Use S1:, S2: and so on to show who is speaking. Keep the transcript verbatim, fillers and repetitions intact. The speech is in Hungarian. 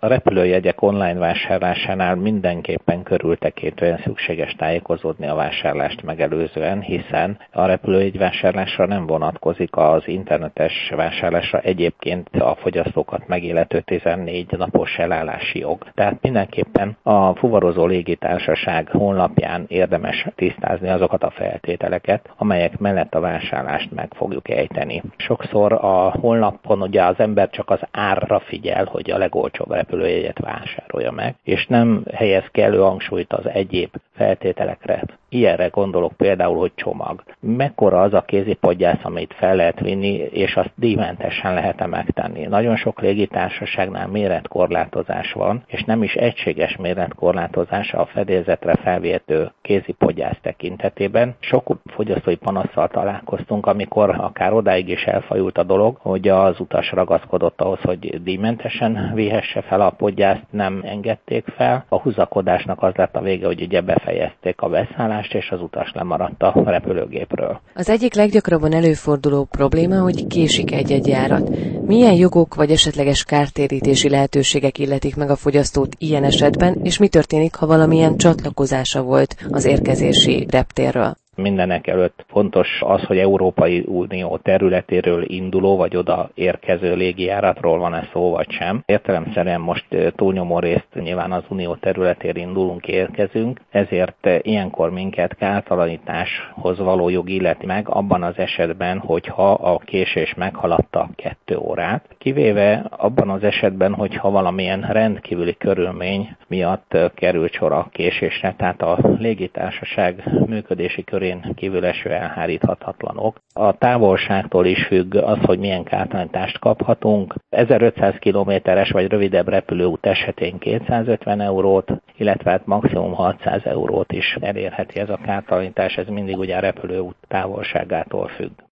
S1: A repülőjegyek online vásárlásánál mindenképpen körültekintően szükséges tájékozódni a vásárlást megelőzően, hiszen a repülőjegy vásárlásra nem vonatkozik az internetes vásárlásra egyébként a fogyasztókat megillető tizennégy napos elállási jog. Tehát mindenképpen a fuvarozó légitársaság honlapján érdemes tisztázni azokat a feltételeket, amelyek mellett a vásárlást meg fogjuk ejteni. Sokszor a honlapon ugye az ember csak az árra figyel, hogy a legolcsóbb repülőjegyet vásárolja meg, és nem helyez kellő hangsúlyt az egyéb feltételekre. Ilyenre gondolok például, hogy csomag. Mekkora az a kézipodgyász, amit fel lehet vinni, és azt díjmentesen lehet-e megtenni. Nagyon sok légitársaságnál méretkorlátozás van, és nem is egységes méretkorlátozása a fedélzetre felvihető kézipodgyász tekintetében. Sok fogyasztói panasszal találkoztunk, amikor akár odáig is elfajult a dolog, hogy az utas ragaszkodott ahhoz, hogy díjmentesen vihesse fel a podgyászt, nem engedték fel. A húzakodásnak az lett a vége, hogy ugye befejezték a beszállást, és az utas lemaradt a repülőgépről.
S2: Az egyik leggyakrabban előforduló probléma, hogy késik egy-egy járat. Milyen jogok vagy esetleges kártérítési lehetőségek illetik meg a fogyasztót ilyen esetben, és mi történik, ha valamilyen csatlakozása volt az érkezési reptérről?
S1: Mindenek előtt fontos az, hogy Európai Unió területéről induló vagy oda érkező légijáratról van-e szó vagy sem. Értelemszerűen most túlnyomó részt nyilván az Unió területére indulunk, érkezünk, ezért ilyenkor minket kártalanításhoz való jog illeti meg abban az esetben, hogyha a késés meghaladta kettő órát, kivéve abban az esetben, hogyha valamilyen rendkívüli körülmény miatt került sor a késésre, tehát a légitársaság működési körén kívül eső elháríthatatlanok. A távolságtól is függ az, hogy milyen kártalanítást kaphatunk. ezerötszáz kilométeres vagy rövidebb repülőút esetén kétszázötven eurót, illetve hát maximum hatszáz eurót is elérheti ez a kártalanítás, ez mindig ugye a repülőút távolságától függ.